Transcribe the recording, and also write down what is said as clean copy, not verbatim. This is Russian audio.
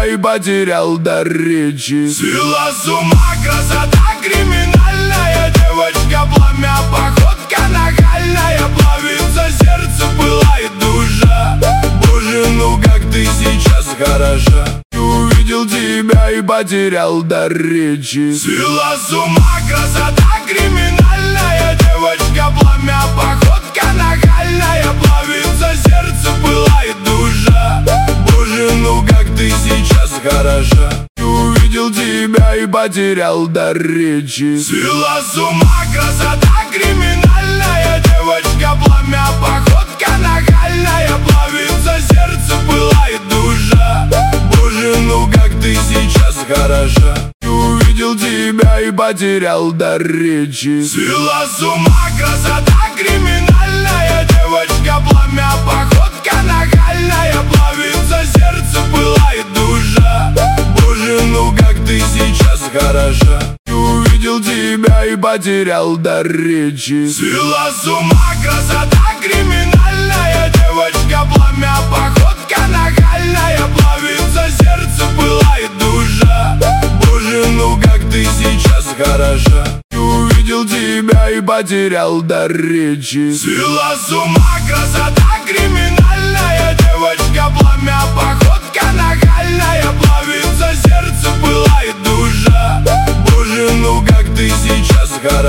тебя и потерял дар речи. Свела с ума красота криминальная, девочка пламя, походка нахальная, плавится сердце, пылает душа. Боже, ну как ты сейчас хороша. Увидел тебя и потерял дар речи. Свела с ума красота криминальная, девочка пламя, походка нахальная, плавится сердце, пылает душа. Боже, ну как ты сейчас хороша. Увидел тебя и потерял дар речи. Свела с ума красота криминальная, девочка пламя, походка нахальная, плавится сердце, пылает душа. Боже, ну как ты сейчас хороша. Увидел тебя и потерял дар речи. Свела с ума красота криминальная, девочка пламя, походка нахальная, плавится сердце, пылает душа. Боже, ну как ты сейчас хороша. Увидел тебя и потерял дар речи. Свела с ума красота криминальная, девочка пламя, походка нахальная, плавится сердце, пылает душа. Боже, ну как ты сейчас хороша. Увидел тебя и потерял дар речи. Свела с ума красота криминальная.